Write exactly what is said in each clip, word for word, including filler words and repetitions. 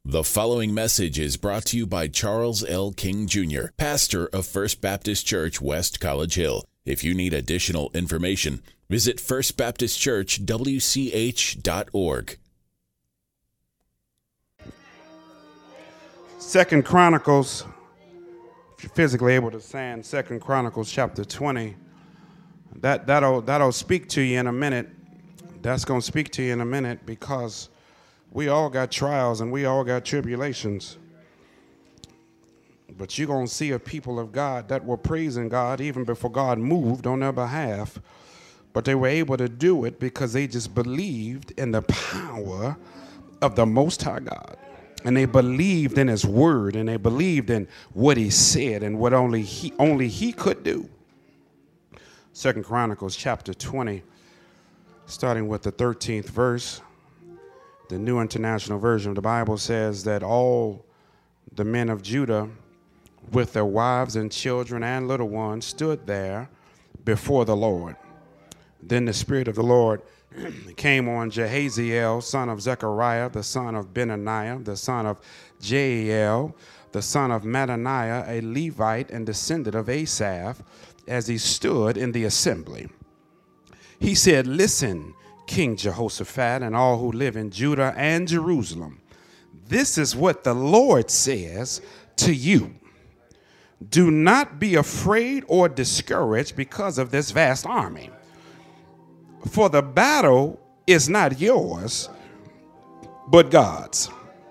The following message is brought to you by Charles L. King Junior, pastor of First Baptist Church, West College Hill. If you need additional information, visit first baptist church w c h dot org. Second Chronicles, if you're physically able to stand, Second Chronicles chapter twenty. That, that'll, that'll speak to you in a minute. That's going to speak to you in a minute because we all got trials and we all got tribulations. But you're going to see a people of God that were praising God even before God moved on their behalf. But they were able to do it because they just believed in the power of the Most High God. And they believed in his word, and they believed in what he said and what only he, only he could do. Second Chronicles chapter twenty, starting with the thirteenth verse. The New International Version of the Bible says that all the men of Judah with their wives and children and little ones stood there before the Lord. Then the Spirit of the Lord came on Jehaziel, son of Zechariah, the son of Benaniah, the son of Jael, the son of Mattaniah, a Levite and descendant of Asaph, as he stood in the assembly. He said, "Listen, King Jehoshaphat and all who live in Judah and Jerusalem, this is what the Lord says to you. Do not be afraid or discouraged because of this vast army. For the battle is not yours, but God's.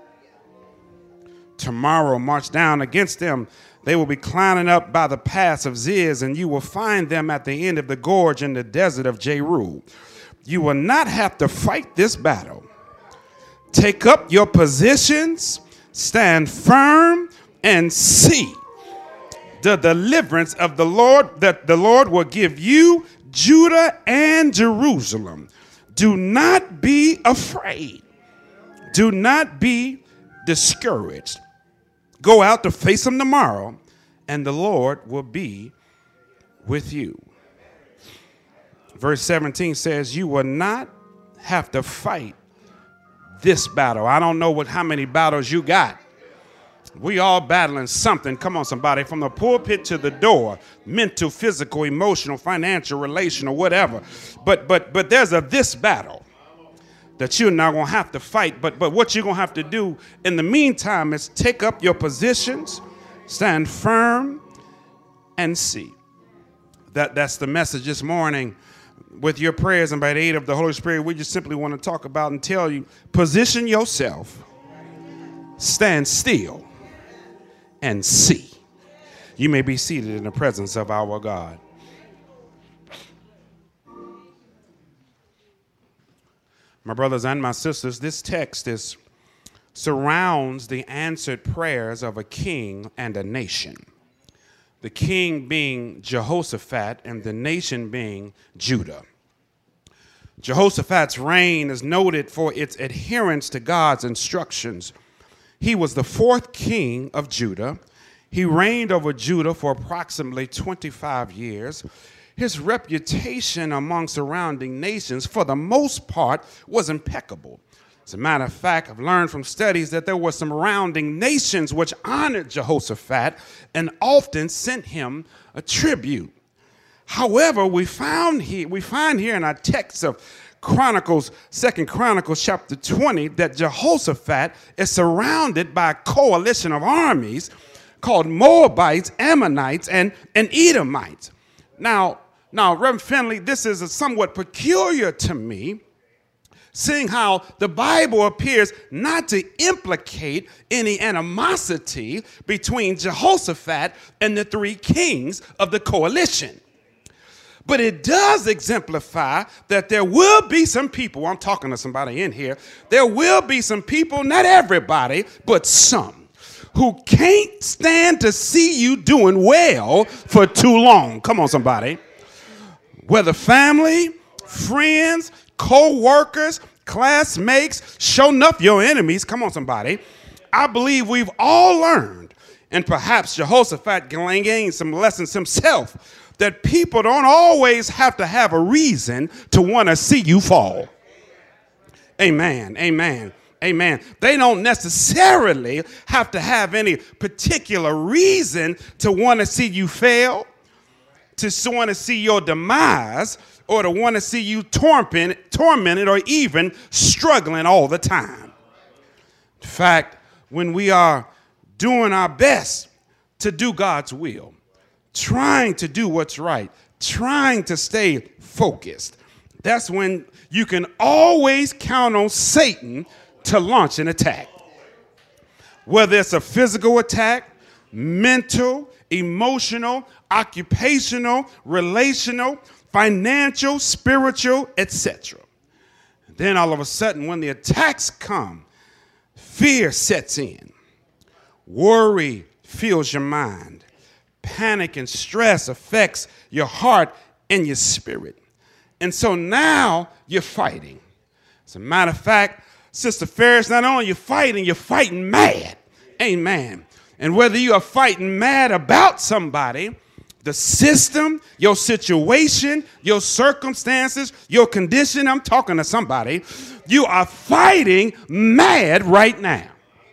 Tomorrow march down against them. They will be climbing up by the pass of Ziz, and you will find them at the end of the gorge in the desert of Jeru. You will not have to fight this battle. Take up your positions, stand firm, and see the deliverance of the Lord that the Lord will give you, Judah and Jerusalem. Do not be afraid. Do not be discouraged. Go out to face them tomorrow, and the Lord will be with you." Verse seventeen says, you will not have to fight this battle. I don't know what how many battles you got. We all battling something. Come on, somebody. From the pulpit to the door. Mental, physical, emotional, financial, relational, whatever. But but but there's a this battle that you're not going to have to fight. But, but what you're going to have to do in the meantime is take up your positions, stand firm, and see. That, that's the message this morning. With your prayers and by the aid of the Holy Spirit, we just simply want to talk about and tell you, position yourself, stand still, and see. You may be seated in the presence of our God. My brothers and my sisters, this text is surrounds the answered prayers of a king and a nation. The king being Jehoshaphat and the nation being Judah. Jehoshaphat's reign is noted for its adherence to God's instructions. He was the fourth king of Judah. He reigned over Judah for approximately twenty-five years. His reputation among surrounding nations, for the most part, was impeccable. As a matter of fact, I've learned from studies that there were some surrounding nations which honored Jehoshaphat and often sent him a tribute. However, we found here, we find here in our text of Chronicles, Second Chronicles chapter twenty, that Jehoshaphat is surrounded by a coalition of armies called Moabites, Ammonites, and, and Edomites. Now, now, Reverend Finley, this is a somewhat peculiar to me, seeing how the Bible appears not to implicate any animosity between Jehoshaphat and the three kings of the coalition. But it does exemplify that there will be some people, I'm talking to somebody in here, there will be some people, not everybody, but some, who can't stand to see you doing well for too long. Come on, somebody. Whether family, friends, co-workers, classmates, show enough your enemies. Come on, somebody. I believe we've all learned, and perhaps Jehoshaphat gained some lessons himself, that people don't always have to have a reason to want to see you fall. Amen. Amen. Amen. They don't necessarily have to have any particular reason to want to see you fail, to want to see your demise, or to want to see you tormented, tormented or even struggling all the time. In fact, when we are doing our best to do God's will, trying to do what's right, trying to stay focused, that's when you can always count on Satan to launch an attack. Whether it's a physical attack, mental, emotional, occupational, relational, financial, spiritual, et cetera. Then all of a sudden, when the attacks come, fear sets in. Worry fills your mind. Panic and stress affects your heart and your spirit. And so now you're fighting. As a matter of fact, Sister Ferris, not only you're fighting, you're fighting mad. Amen. And whether you are fighting mad about somebody, the system, your situation, your circumstances, your condition, I'm talking to somebody, you are fighting mad right now.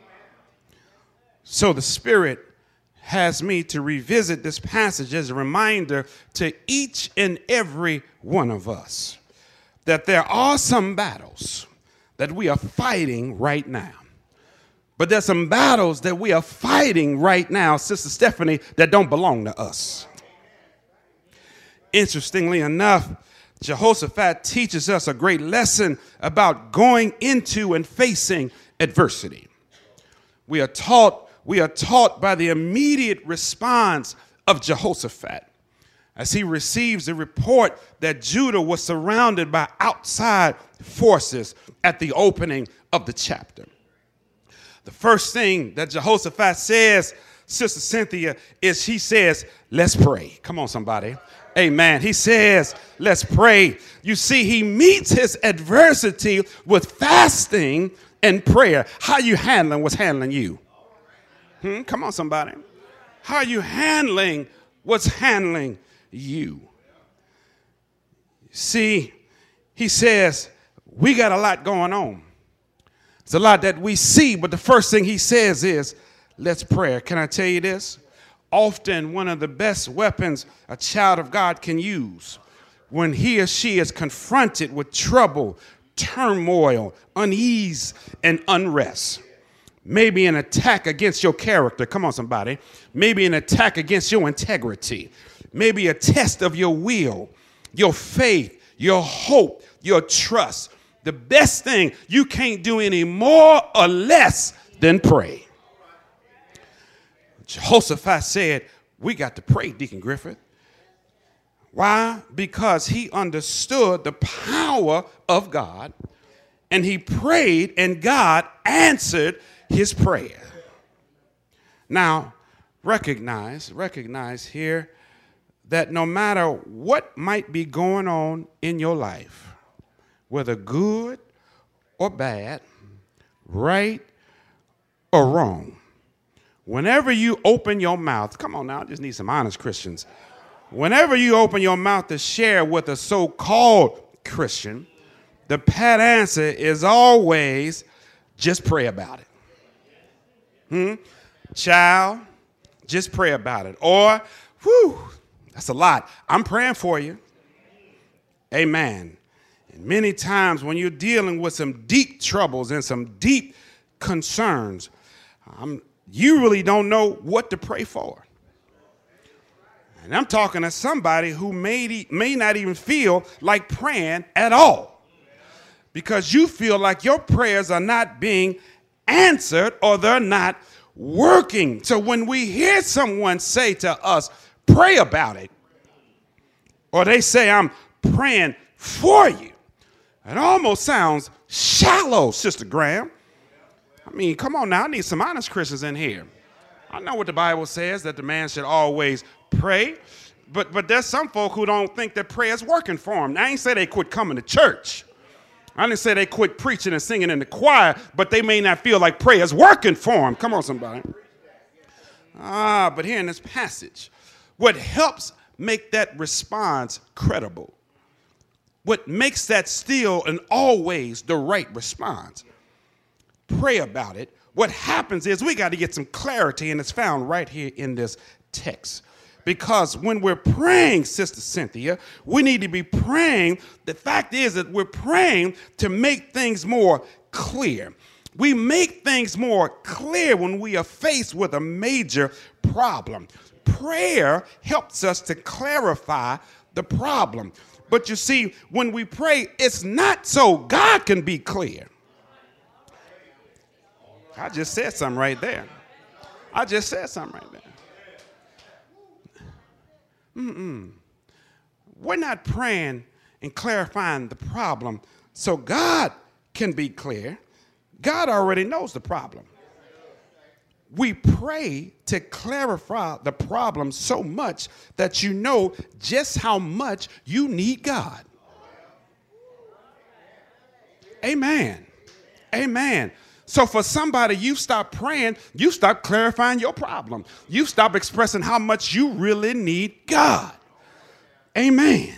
So the Spirit has me to revisit this passage as a reminder to each and every one of us that there are some battles that we are fighting right now. But there's some battles that we are fighting right now, Sister Stephanie, that don't belong to us. Interestingly enough, Jehoshaphat teaches us a great lesson about going into and facing adversity. We are taught, we are taught by the immediate response of Jehoshaphat as he receives a report that Judah was surrounded by outside forces at the opening of the chapter. The first thing that Jehoshaphat says, Sister Cynthia, is he says, let's pray. Come on, somebody. Amen. He says, let's pray. You see, he meets his adversity with fasting and prayer. How you handling what's handling you? Hmm? Come on, somebody. How are you handling what's handling you? See, he says, we got a lot going on. It's a lot that we see, but the first thing he says is, let's pray. Can I tell you this? Often one of the best weapons a child of God can use when he or she is confronted with trouble, turmoil, unease, and unrest. Maybe an attack against your character. Come on, somebody. Maybe an attack against your integrity. Maybe a test of your will, your faith, your hope, your trust. The best thing, you can't do any more or less than pray. Jehoshaphat said, we got to pray, Deacon Griffith. Why? Because he understood the power of God, and he prayed, and God answered his prayer. Now, recognize, recognize here that no matter what might be going on in your life, whether good or bad, right or wrong, whenever you open your mouth, come on now, I just need some honest Christians. Whenever you open your mouth to share with a so-called Christian, the pat answer is always, just pray about it. Hmm? Child, just pray about it. Or, whew, that's a lot. I'm praying for you. Amen. And many times when you're dealing with some deep troubles and some deep concerns, um, you really don't know what to pray for. And I'm talking to somebody who may, may not even feel like praying at all because you feel like your prayers are not being answered or they're not working. So when we hear someone say to us, pray about it, or they say, I'm praying for you, it almost sounds shallow, Sister Graham. I mean, come on now, I need some honest Christians in here. I know what the Bible says, that the man should always pray, but, but there's some folk who don't think that prayer is working for them. I ain't say they quit coming to church. I didn't say they quit preaching and singing in the choir, but they may not feel like prayer is working for them. Come on, somebody. Ah, but here in this passage, what helps make that response credible, what makes that still and always the right response, pray about it, what happens is we got to get some clarity, and it's found right here in this text. Because when we're praying, Sister Cynthia, we need to be praying. The fact is that we're praying to make things more clear. We make things more clear when we are faced with a major problem. Prayer helps us to clarify the problem. But you see, when we pray, it's not so God can be clear. I just said something right there. I just said something right there. Mm-mm. We're not praying and clarifying the problem so God can be clear. God already knows the problem. We pray to clarify the problem so much that you know just how much you need God. Amen. Amen. So for somebody, you stop praying, you stop clarifying your problem. You stop expressing how much you really need God. Amen.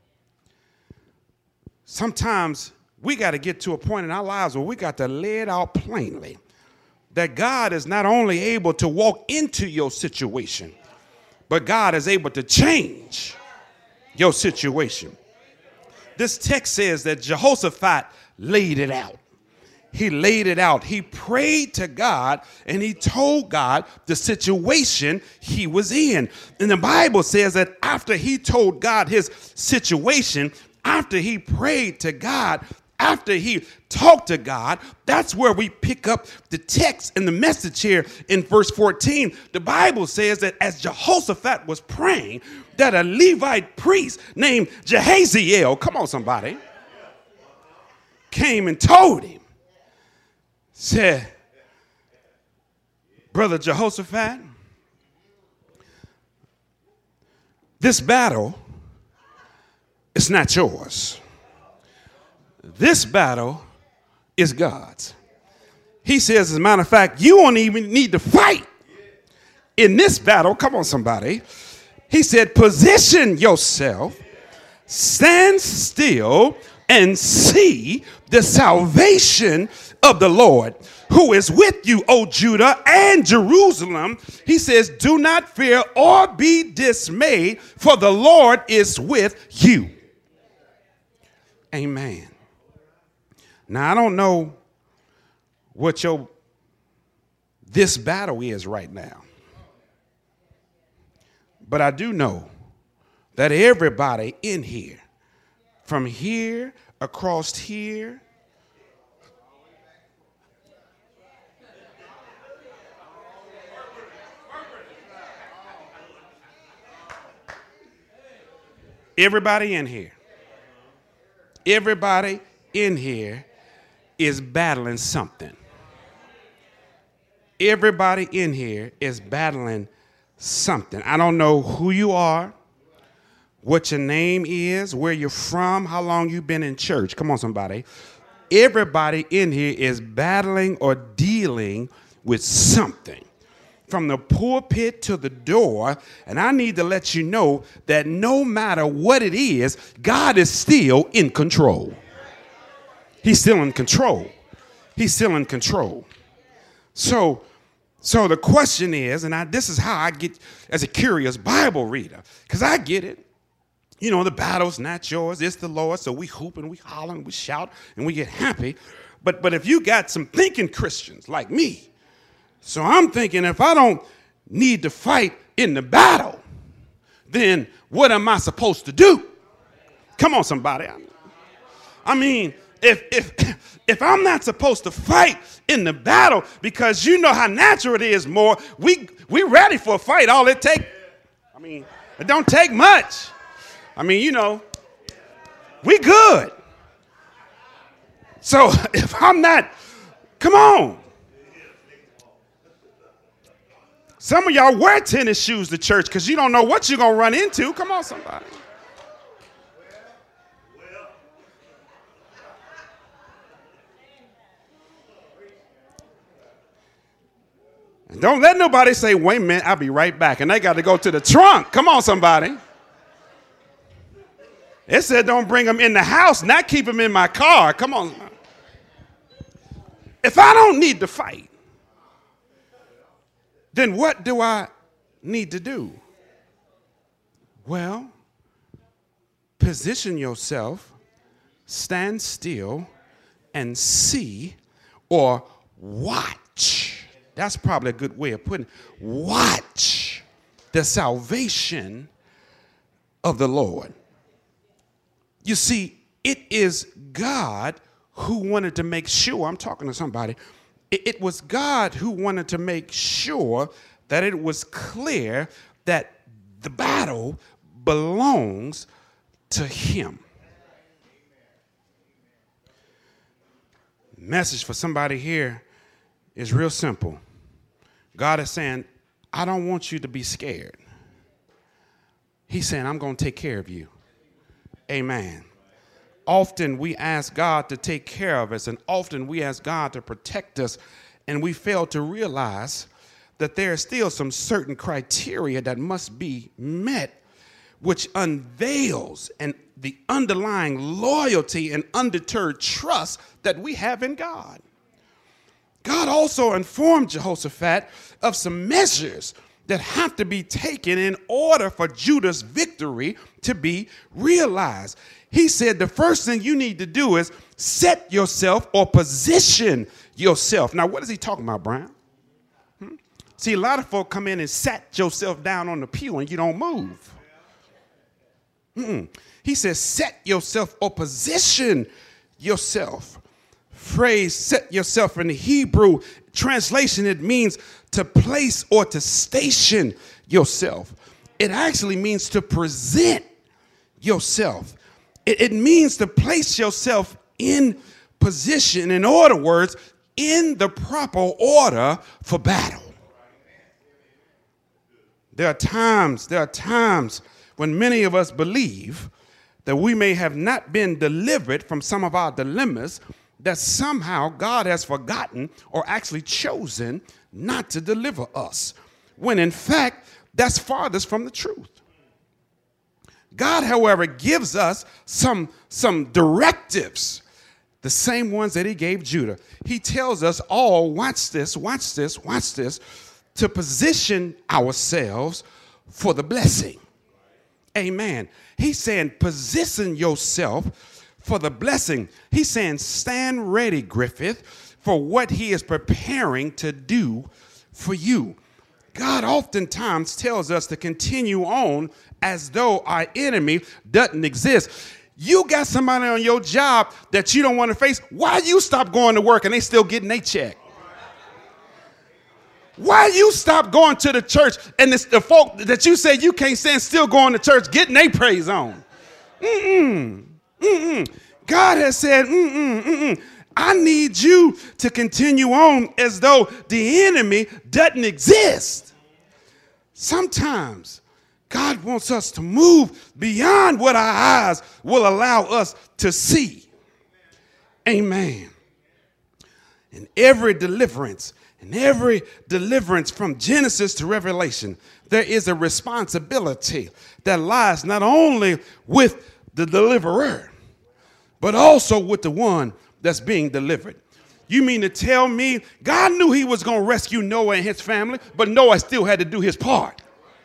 Sometimes we got to get to a point in our lives where we got to lay it out plainly that God is not only able to walk into your situation, but God is able to change your situation. This text says that Jehoshaphat laid it out. He laid it out. He prayed to God and he told God the situation he was in. And the Bible says that after he told God his situation, after he prayed to God, after he talked to God, that's where we pick up the text and the message here in verse fourteen. The Bible says that as Jehoshaphat was praying, that a Levite priest named Jehaziel, come on somebody, came and told him, said, Brother Jehoshaphat, this battle is not yours. This battle is God's. He says, as a matter of fact, you won't even need to fight in this battle. Come on, somebody. He said, position yourself, stand still, and see the salvation of the Lord, who is with you, O Judah and Jerusalem. He says, do not fear or be dismayed, for the Lord is with you. Amen. Now, I don't know what your this battle is right now, but I do know that everybody in here, from here across here, everybody in here, everybody in here is battling something. Everybody in here is battling something. I don't know who you are, what your name is, where you're from, how long you've been in church. Come on, somebody. Everybody in here is battling or dealing with something. From the pulpit to the door, and I need to let you know that no matter what it is, God is still in control. He's still in control. He's still in control. So, so the question is, and I, this is how I get as a curious Bible reader, because I get it. You know, the battle's not yours, it's the Lord. So we hoop and we holler and we shout and we get happy. But, but if you got some thinking Christians like me, so I'm thinking if I don't need to fight in the battle, then what am I supposed to do? Come on, somebody. I mean, if if if I'm not supposed to fight in the battle, because you know how natural it is, more we we ready for a fight. All it take, I mean, it don't take much. I mean, you know, we good. So if I'm not, come on. Some of y'all wear tennis shoes to church because you don't know what you're going to run into. Come on, somebody. And don't let nobody say, wait a minute, I'll be right back. And they got to go to the trunk. Come on, somebody. It said don't bring them in the house, not keep them in my car. Come on. If I don't need to fight, then what do I need to do? Well, position yourself, stand still, and see or watch. That's probably a good way of putting it. Watch the salvation of the Lord. You see, it is God who wanted to make sure, I'm talking to somebody, it, it was God who wanted to make sure that it was clear that the battle belongs to him. Message for somebody here is real simple. God is saying, I don't want you to be scared. He's saying, I'm going to take care of you. Amen. Often we ask God to take care of us, and often we ask God to protect us, and we fail to realize that there are still some certain criteria that must be met, which unveils and the underlying loyalty and undeterred trust that we have in God. God also informed Jehoshaphat of some measures that have to be taken in order for Judah's victory to be realized. He said the first thing you need to do is set yourself or position yourself. Now, what is he talking about, Brian? Hmm? See, a lot of folk come in and sat yourself down on the pew and you don't move. Mm-mm. He says, set yourself or position yourself. Phrase set yourself in the Hebrew translation, it means to place or to station yourself. It actually means to present yourself. It, it means to place yourself in position, in other words, in the proper order for battle. There are times, there are times when many of us believe that we may have not been delivered from some of our dilemmas, that somehow God has forgotten or actually chosen not to deliver us, when in fact, that's farthest from the truth. God, however, gives us some, some directives, the same ones that he gave Judah. He tells us all, watch this, watch this, watch this, to position ourselves for the blessing. Amen. He's saying position yourself for the blessing. He's saying stand ready, Griffith, for what he is preparing to do for you. God oftentimes tells us to continue on as though our enemy doesn't exist. You got somebody on your job that you don't want to face. Why you stop going to work and they still getting their check? Why you stop going to the church and it's the folk that you say you can't stand still going to church getting their praise on? Mm-mm. Mm-mm. God has said, mm-mm, mm-mm. I need you to continue on as though the enemy doesn't exist. Sometimes God wants us to move beyond what our eyes will allow us to see. Amen. In every deliverance, in every deliverance from Genesis to Revelation, there is a responsibility that lies not only with the deliverer, but also with the one that's being delivered. You mean to tell me God knew he was going to rescue Noah and his family, but Noah still had to do his part?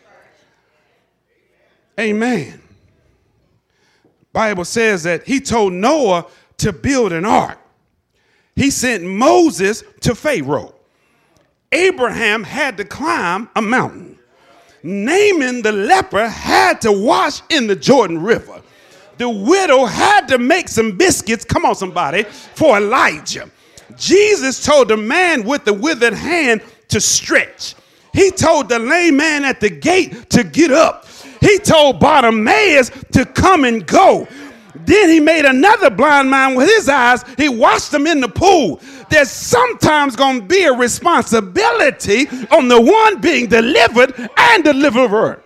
Amen. Bible says that he told Noah to build an ark. He sent Moses to Pharaoh. Abraham had to climb a mountain. Naaman the leper had to wash in the Jordan River. The widow had to make some biscuits, come on somebody, for Elijah. Jesus told the man with the withered hand to stretch. He told the lame man at the gate to get up. He told Bartimaeus to come and go. Then he made another blind man with his eyes. He washed them in the pool. There's sometimes going to be a responsibility on the one being delivered and deliverer.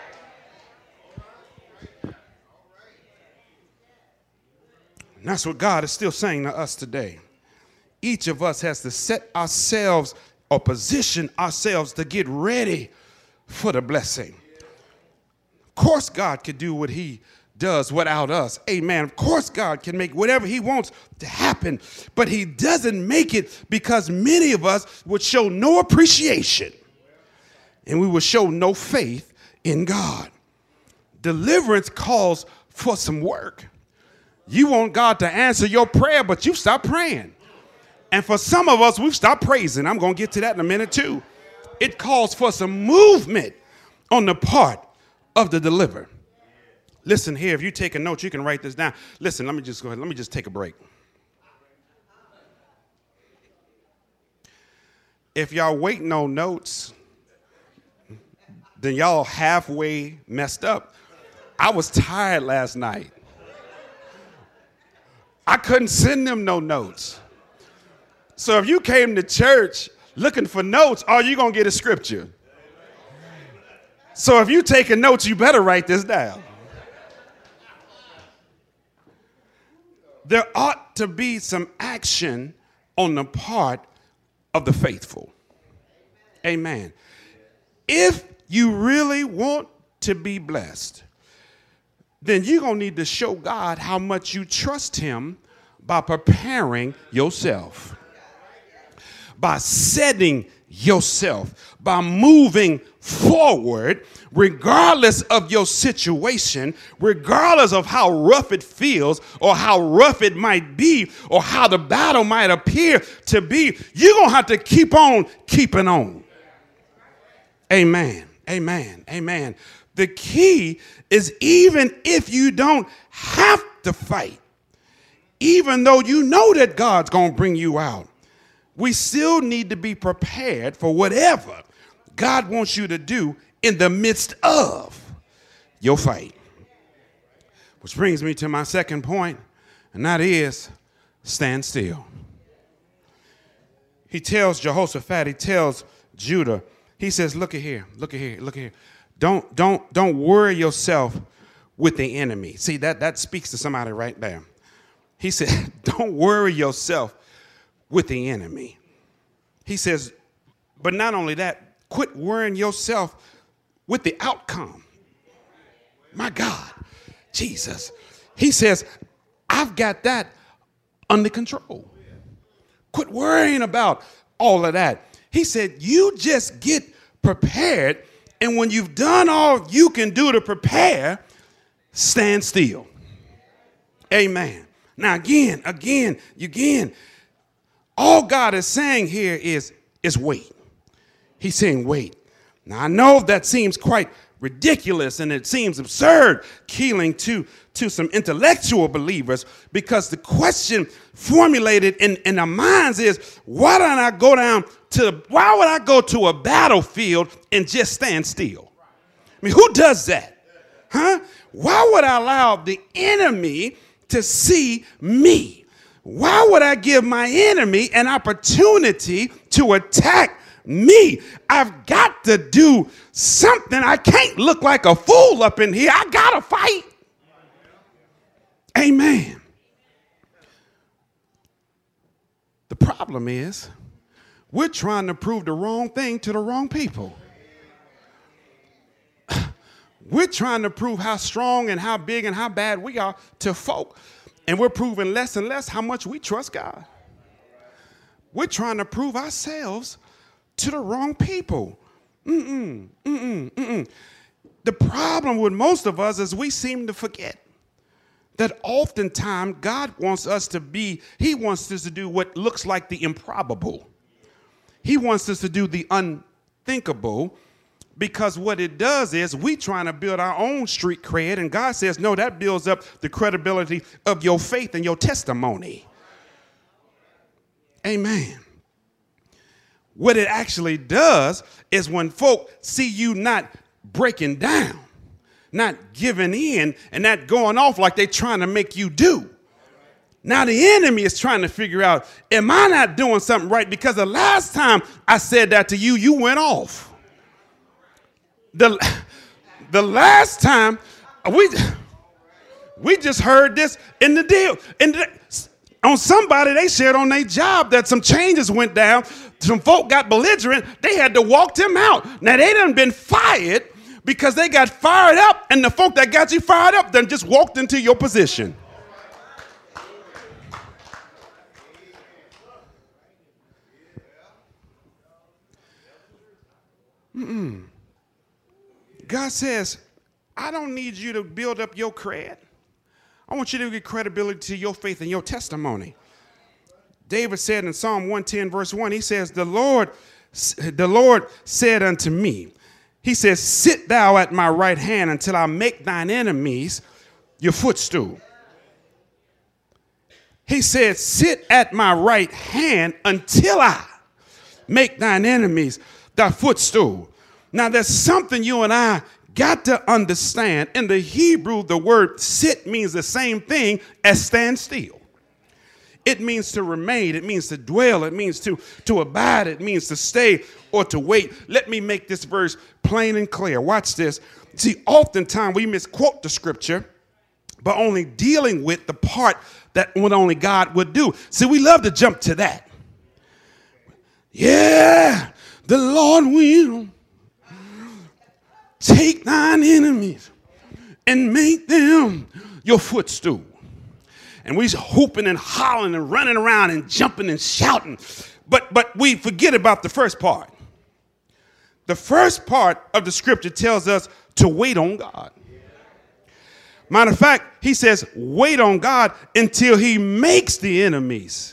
And that's what God is still saying to us today. Each of us has to set ourselves or position ourselves to get ready for the blessing. Of course, God could do what he does without us. Amen. Of course, God can make whatever he wants to happen, but he doesn't make it because many of us would show no appreciation and we will show no faith in God. Deliverance calls for some work. You want God to answer your prayer, but you stop praying. And for some of us, we've stopped praising. I'm going to get to that in a minute too. It calls for some movement on the part of the deliverer. Listen here, if you take a note, you can write this down. Listen, let me just go ahead. Let me just take a break. If y'all waiting on notes, then y'all halfway messed up. I was tired last night. I couldn't send them no notes. So if you came to church looking for notes, all you're going to get is scripture. So if you taking notes, you better write this down. There ought to be some action on the part of the faithful. Amen. If you really want to be blessed, then you're going to need to show God how much you trust him by preparing yourself, by setting yourself, by moving forward, regardless of your situation, regardless of how rough it feels or how rough it might be or how the battle might appear to be. You're going to have to keep on keeping on. Amen. Amen. Amen. The key is even if you don't have to fight, even though you know that God's going to bring you out, we still need to be prepared for whatever God wants you to do in the midst of your fight. Which brings me to my second point, and that is stand still. He tells Jehoshaphat, he tells Judah, he says, look at here, look at here, look at here. Don't, don't, don't worry yourself with the enemy. See, that, that speaks to somebody right there. He said, don't worry yourself with the enemy. He says, but not only that, quit worrying yourself with the outcome. My God, Jesus. He says, I've got that under control. Quit worrying about all of that. He said, you just get prepared, and when you've done all you can do to prepare, stand still. Amen. Now, again, again, again, all God is saying here is, is wait. He's saying wait. Now, I know that seems quite ridiculous and it seems absurd, Keeling, to, to some intellectual believers, because the question formulated in, in our minds is, why don't I go down to, why would I go to a battlefield and just stand still? I mean, who does that? Huh? Why would I allow the enemy to see me? Why would I give my enemy an opportunity to attack me? I've got to do something. I can't look like a fool up in here. I gotta fight. Amen. The problem is we're trying to prove the wrong thing to the wrong people. We're trying to prove how strong and how big and how bad we are to folk. And we're proving less and less how much we trust God. We're trying to prove ourselves to the wrong people. Mm-mm, mm-mm, mm-mm. The problem with most of us is we seem to forget that oftentimes God wants us to be, he wants us to do what looks like the improbable. He wants us to do the unthinkable, because what it does is we trying to build our own street cred, and God says, no, that builds up the credibility of your faith and your testimony. Amen. What it actually does is when folk see you not breaking down, not giving in, and not going off like they're trying to make you do. Now the enemy is trying to figure out, am I not doing something right? Because the last time I said that to you, you went off. The, the last time we we just heard this in the deal. And on somebody, they shared on their job that some changes went down. Some folk got belligerent. They had to walk them out. Now, they done been fired, because they got fired up, and the folk that got you fired up then just walked into your position. Mm-mm. God says, I don't need you to build up your cred. I want you to get credibility to your faith and your testimony. David said in Psalm one ten, verse one, he says, the Lord, the Lord said unto me, he says, sit thou at my right hand until I make thine enemies your footstool. He said, sit at my right hand until I make thine enemies thy footstool. Now, there's something you and I got to understand. In the Hebrew, the word sit means the same thing as stand still. It means to remain. It means to dwell. It means to, to abide. It means to stay or to wait. Let me make this verse plain and clear. Watch this. See, oftentimes we misquote the scripture, but only dealing with the part that what only God would do. See, we love to jump to that. Yeah, the Lord will take thine enemies and make them your footstool. And we're hooping and hollering and running around and jumping and shouting. But, but we forget about the first part. The first part of the scripture tells us to wait on God. Matter of fact, he says, wait on God until he makes the enemies.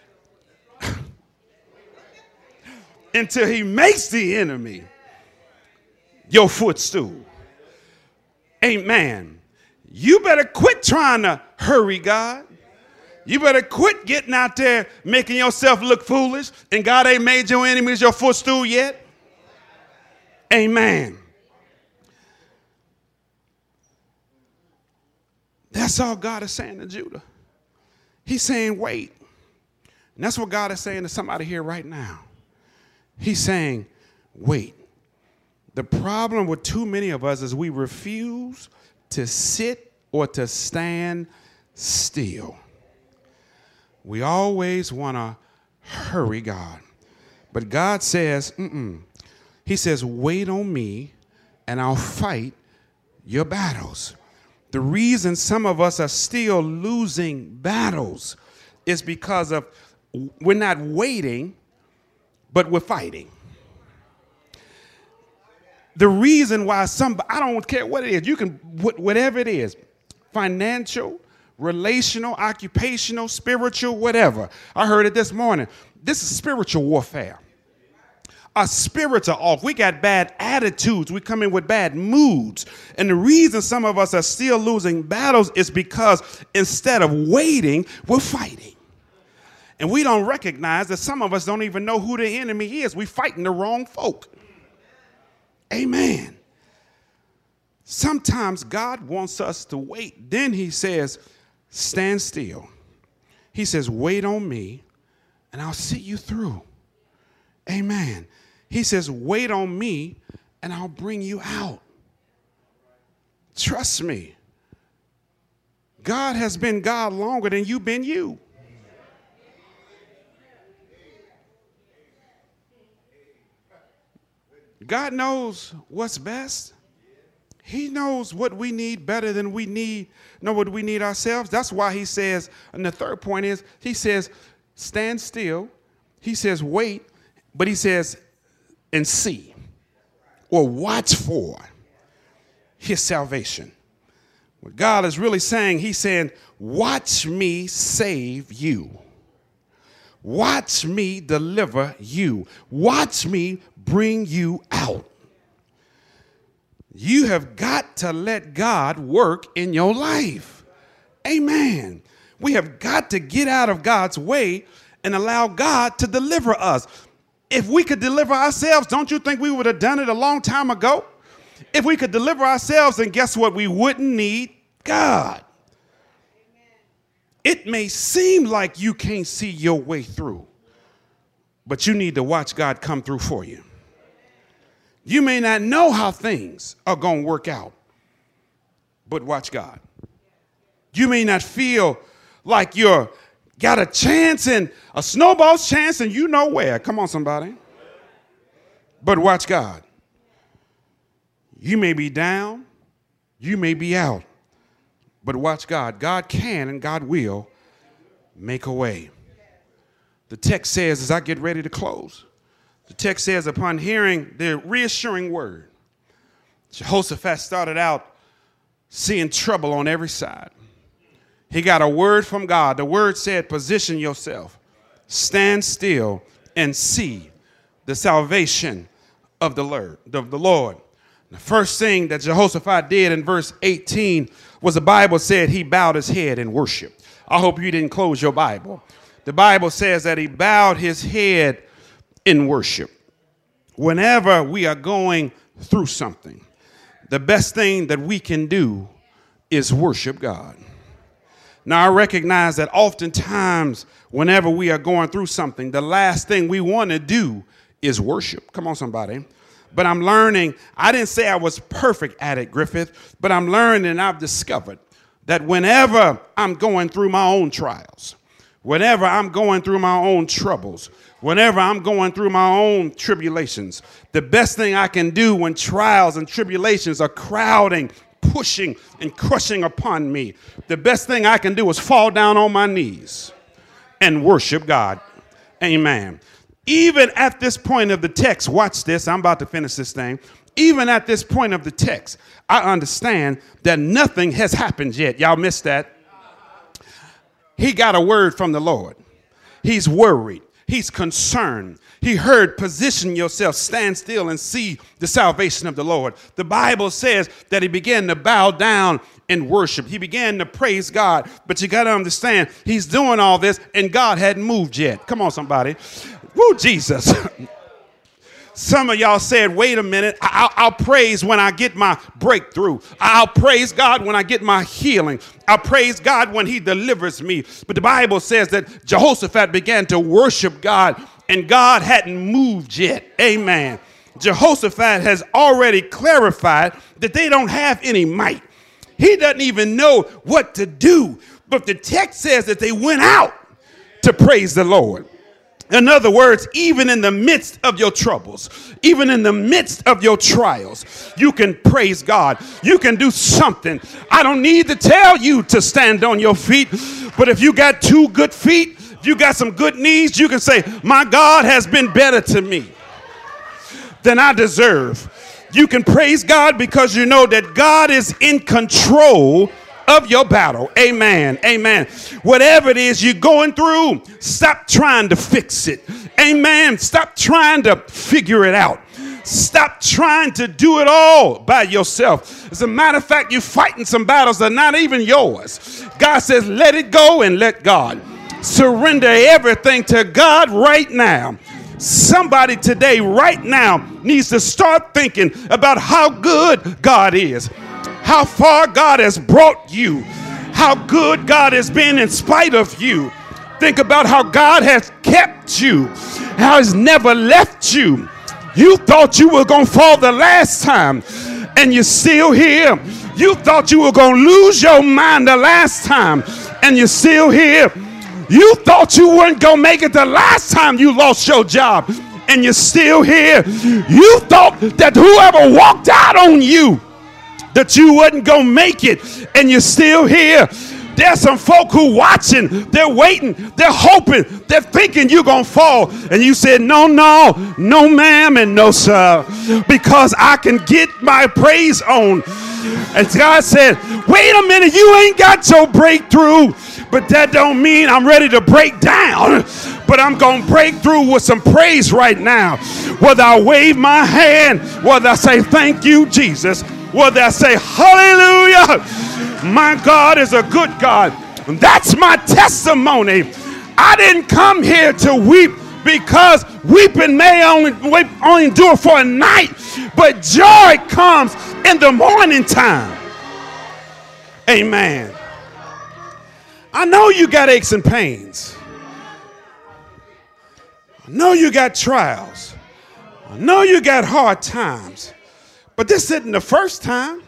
Until he makes the enemy your footstool. Amen. You better quit trying to hurry God. You better quit getting out there making yourself look foolish, and God ain't made your enemies your footstool yet. Amen. That's all God is saying to Judah. He's saying, wait. And that's what God is saying to somebody here right now. He's saying, wait. The problem with too many of us is we refuse to sit or to stand still. We always want to hurry God. But God says, mm-mm. He says, wait on me and I'll fight your battles. The reason some of us are still losing battles is because of we're not waiting, but we're fighting. The reason why some, I don't care what it is, you can, whatever it is, financial, relational, occupational, spiritual, whatever. I heard it this morning. This is spiritual warfare. Our spirits are off. We got bad attitudes. We come in with bad moods. And the reason some of us are still losing battles is because instead of waiting, we're fighting. And we don't recognize that some of us don't even know who the enemy is. We're fighting the wrong folk. Amen. Sometimes God wants us to wait. Then he says, stand still. He says, wait on me and I'll see you through. Amen. He says, wait on me and I'll bring you out. Trust me. God has been God longer than you've been you. God knows what's best. He knows what we need better than we need, know what we need ourselves. That's why he says, and the third point is, he says, stand still. He says, wait, but he says, and see, or watch for his salvation. What God is really saying, he's saying, watch me save you. Watch me deliver you. Watch me bring you out. You have got to let God work in your life. Amen. We have got to get out of God's way and allow God to deliver us. If we could deliver ourselves, don't you think we would have done it a long time ago? If we could deliver ourselves, then guess what? We wouldn't need God. It may seem like you can't see your way through, but you need to watch God come through for you. You may not know how things are going to work out, but watch God. You may not feel like you're got a chance and a snowball's chance and you know where. Come on, somebody. But watch God. You may be down, you may be out, but watch God. God can and God will make a way. The text says, as I get ready to close, the text says, upon hearing the reassuring word, Jehoshaphat started out seeing trouble on every side. He got a word from God. The word said, position yourself, stand still, and see the salvation of the Lord. Of the Lord. The first thing that Jehoshaphat did in verse eighteen was the Bible said he bowed his head in worship. I hope you didn't close your Bible. The Bible says that he bowed his head in worship. Whenever we are going through something, the best thing that we can do is worship God. Now, I recognize that oftentimes whenever we are going through something, the last thing we want to do is worship. Come on, somebody. But I'm learning, I didn't say I was perfect at it, Griffith, but I'm learning and I've discovered that whenever I'm going through my own trials, whenever I'm going through my own troubles, whenever I'm going through my own tribulations, the best thing I can do when trials and tribulations are crowding, pushing, and crushing upon me, the best thing I can do is fall down on my knees and worship God. Amen. Even at this point of the text, watch this, I'm about to finish this thing. Even at this point of the text, I understand that nothing has happened yet. Y'all missed that? He got a word from the Lord. He's worried. He's concerned. He heard, position yourself, stand still and see the salvation of the Lord. The Bible says that he began to bow down and worship. He began to praise God. But you got to understand, he's doing all this and God hadn't moved yet. Come on, somebody. Woo, Jesus. Some of y'all said, wait a minute, I'll, I'll praise when I get my breakthrough. I'll praise God when I get my healing. I'll praise God when he delivers me. But the Bible says that Jehoshaphat began to worship God and God hadn't moved yet. Amen. Jehoshaphat has already clarified that they don't have any might. He doesn't even know what to do. But the text says that they went out to praise the Lord. In other words, even in the midst of your troubles, even in the midst of your trials, you can praise God. You can do something. I don't need to tell you to stand on your feet, but if you got two good feet, if you got some good knees, you can say, my God has been better to me than I deserve. You can praise God because you know that God is in control of your battle. Amen. Amen. Whatever it is you're going through, stop trying to fix it. Amen. Stop trying to figure it out. Stop trying to do it all by yourself. As a matter of fact, you're fighting some battles that are not even yours. God says, let it go and let God. Surrender everything to God right now. Somebody today, right now, needs to start thinking about how good God is. How far God has brought you, how good God has been in spite of you. Think about how God has kept you, how he's never left you. You thought you were going to fall the last time, and you're still here. You thought you were going to lose your mind the last time, and you're still here. You thought you weren't going to make it the last time you lost your job, and you're still here. You thought that whoever walked out on you, that you wasn't gonna make it, and you're still here. There's some folk who watching, they're waiting, they're hoping, they're thinking you're gonna fall, and you said no, no, no ma'am and no sir, because I can get my praise on. And God said, wait a minute, you ain't got your breakthrough, but that don't mean I'm ready to break down. But I'm going to break through with some praise right now. Whether I wave my hand, whether I say thank you, Jesus, whether I say hallelujah, my God is a good God. That's my testimony. I didn't come here to weep because weeping may only, only endure for a night, but joy comes in the morning time. Amen. I know you got aches and pains. I know you got trials. I know you got hard times. But this isn't the first time.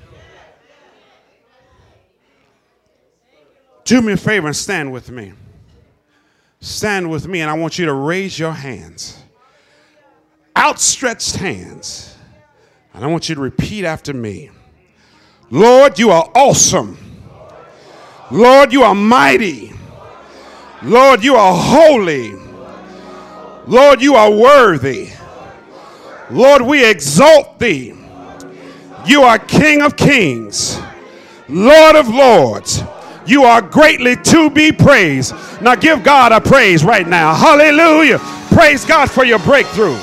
Do me a favor and stand with me. Stand with me, and I want you to raise your hands. Outstretched hands. And I want you to repeat after me. Lord, you are awesome. Lord, you are mighty. Lord, you are holy. Lord, you are worthy. Lord, we exalt thee. You are King of kings, Lord of lords. You are greatly to be praised. Now give God a praise right now. Hallelujah. Praise God for your breakthrough.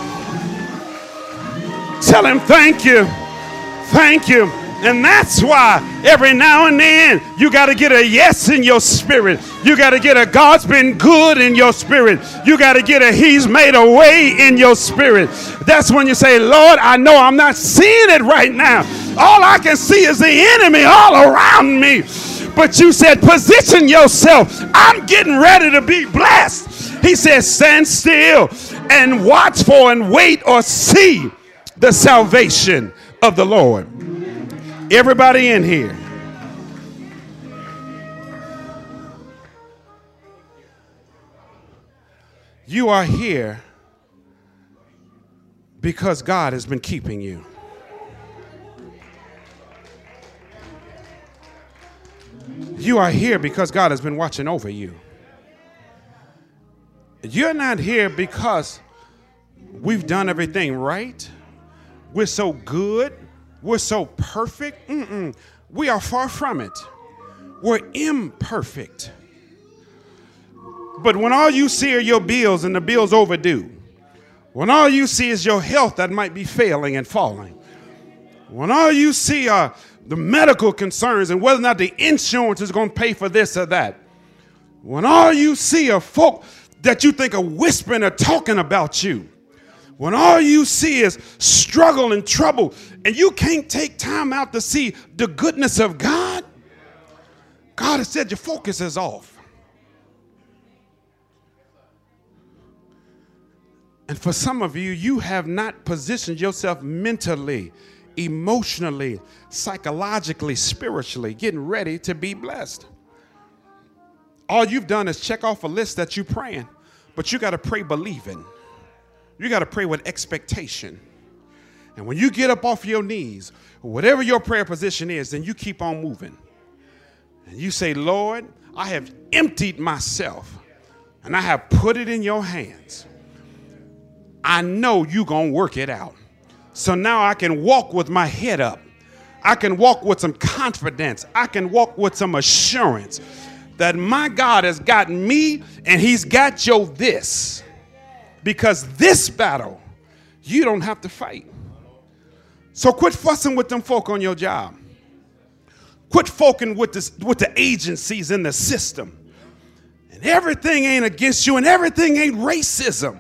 Tell him thank you. Thank you. And that's why every now and then you got to get a yes in your spirit. You got to get a God's been good in your spirit. You got to get a he's made a way in your spirit. That's when you say, Lord, I know I'm not seeing it right now. All I can see is the enemy all around me. But you said, position yourself. I'm getting ready to be blessed. He says, stand still and watch for and wait or see the salvation of the Lord. Everybody in here. You are here because God has been keeping you. You are here because God has been watching over you. You're not here because we've done everything right. We're so good. We're so perfect. Mm-mm. We are far from it. We're imperfect. But when all you see are your bills and the bills overdue, when all you see is your health that might be failing and falling, when all you see are the medical concerns and whether or not the insurance is going to pay for this or that, when all you see are folk that you think are whispering or talking about you, when all you see is struggle and trouble and you can't take time out to see the goodness of God, God has said your focus is off. And for some of you, you have not positioned yourself mentally, emotionally, psychologically, spiritually, getting ready to be blessed. All you've done is check off a list that you're praying, but you got to pray believing. You got to pray with expectation. And when you get up off your knees, whatever your prayer position is, then you keep on moving. And you say, Lord, I have emptied myself and I have put it in your hands. I know you're going to work it out. So now I can walk with my head up. I can walk with some confidence. I can walk with some assurance that my God has got me and he's got your this. Because this battle, you don't have to fight. So quit fussing with them folk on your job. Quit fucking with, this, with the agencies in the system. And everything ain't against you and everything ain't racism.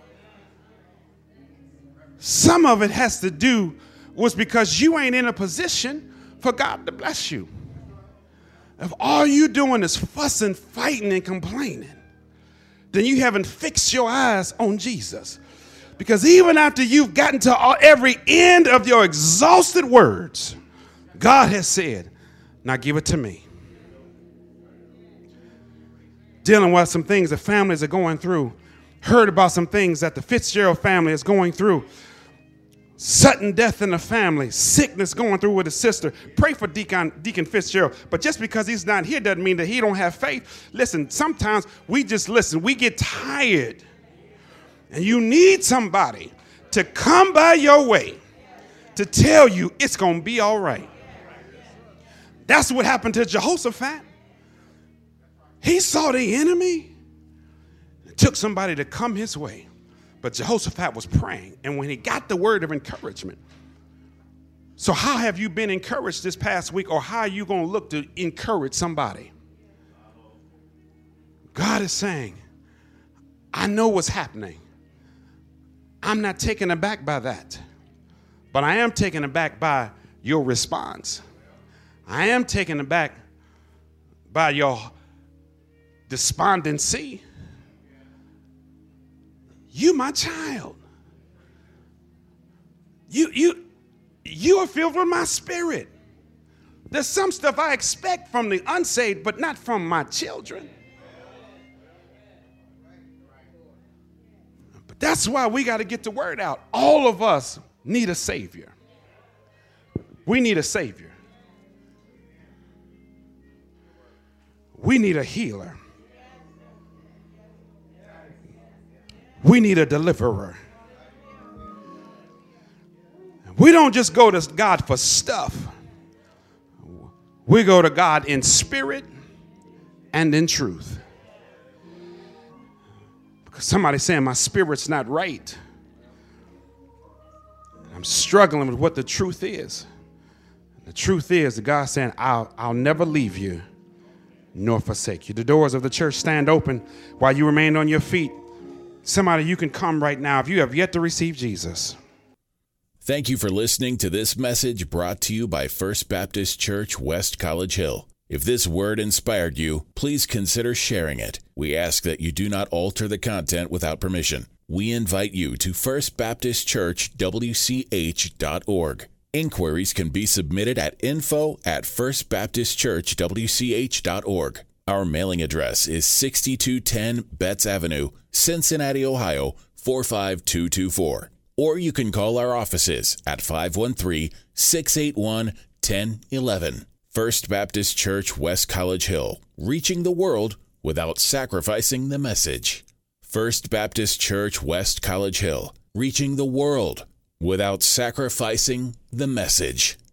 Some of it has to do was because you ain't in a position for God to bless you. If all you doing is fussing, fighting, and complaining, then you haven't fixed your eyes on Jesus. Because even after you've gotten to all, every end of your exhausted words, God has said, now give it to me. Dealing with some things that families are going through. Heard about some things that the Fitzgerald family is going through. Sudden death in the family, sickness going through with his sister. Pray for Deacon, Deacon Fitzgerald. But just because he's not here doesn't mean that he don't have faith. Listen, sometimes we just listen. We get tired. And you need somebody to come by your way to tell you it's going to be all right. That's what happened to Jehoshaphat. He saw the enemy. It took somebody to come his way. But Jehoshaphat was praying, and when he got the word of encouragement. So how have you been encouraged this past week, or how are you going to look to encourage somebody? God is saying, I know what's happening. I'm not taken aback by that, but I am taken aback by your response. I am taken aback by your despondency. You my child. You, you, you are filled with my spirit. There's some stuff I expect from the unsaved, but not from my children. But that's why we got to get the word out. All of us need a Savior. We need a Savior. We need a healer. We need a deliverer. We don't just go to God for stuff. We go to God in spirit and in truth. Because somebody's saying my spirit's not right. I'm struggling with what the truth is. The truth is that God's saying, I'll, I'll never leave you nor forsake you. The doors of the church stand open while you remain on your feet. Somebody, you can come right now if you have yet to receive Jesus. Thank you for listening to this message brought to you by First Baptist Church, West College Hill. If this word inspired you, please consider sharing it. We ask that you do not alter the content without permission. We invite you to first baptist church w c h dot org. Inquiries can be submitted at info at first baptist church w c h dot org. Our mailing address is sixty-two ten Betts Avenue, Cincinnati, Ohio, four five two two four. Or you can call our offices at five one three, six eight one, one zero one one. First Baptist Church, West College Hill, reaching the world without sacrificing the message. First Baptist Church, West College Hill, reaching the world without sacrificing the message.